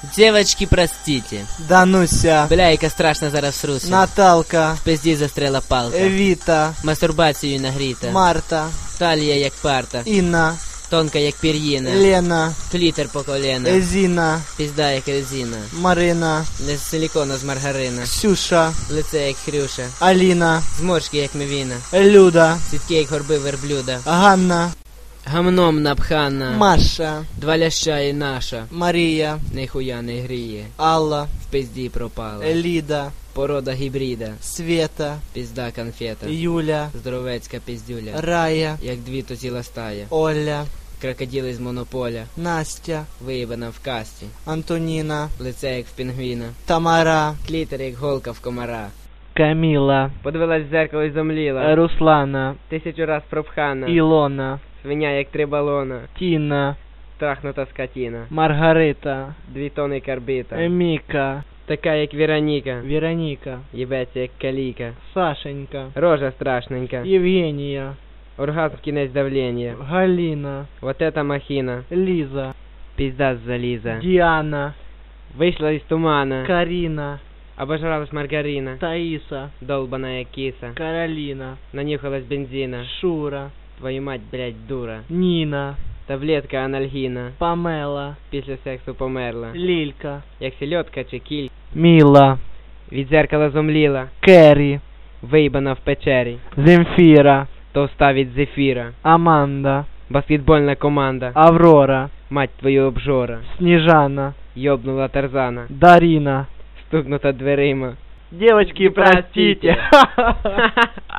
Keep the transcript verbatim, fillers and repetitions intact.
Девочки, простите. Дануся, Бля, яка страшна зараз сруся. Наталка, В пизді застряла палка. Віта, Мастурбацією нагріта. Марта, Талія як парта. Інна, Тонка як пір'їна. Лена, Клітер по коліна. Зіна, Пізда як резина. Марина, Не з силікона, з маргарина. Ксюша, Лице як хрюша. Аліна, Зморшки як мівіна. Люда, Сітки як горби верблюда. Ганна, Гамном напхана. Маша, Два ляща і наша. Марія, Ніхуя не гріє. Алла, В пизді пропала. Ліда, Порода гібрида. Света, Пізда конфета. Юля, Здоровецька пиздюля. Рая, Як дві то ціла стая. Оля, Крокодили з монополя. Настя, Виїбана в касті. Антоніна, Лице як в пінгвіна. Тамара, Клітер як голка в комара. Каміла, Подивилась в зеркало і зомліла. Руслана, Тисячу раз пропхана. Ілона, Свиня як три балона. Тіна, Трахнута скотіна. Маргарита, Дві тони карбіта. Міка, Така як Вероніка. Вероніка, Єбеться як каліка. Сашенька, Рожа страшненька. Євгенія, Оргазм кінець давлення. Галіна, Вот это махіна. Ліза, Пізда з заліза. Діана, Вийшла із тумана. Каріна, Обожралась маргарина. Таїса, Долбана як кіса. Кароліна, Нанюхалась бензина. Шура, Твою мать, блядь, дура. Ніна, Таблетка анальгіна. Памела, Після сексу померла. Лілька, Як сельодка чи кіль. Міла, Від зеркала зомліла. Керрі, Виїбана в печері. Земфіра, Товста від зефіра. Аманда, Баскетбольна команда. Аврора, Мать твою обжора. Сніжана, Йобнула Тарзана. Дарина. Стукнута дверима. Девочки, простите.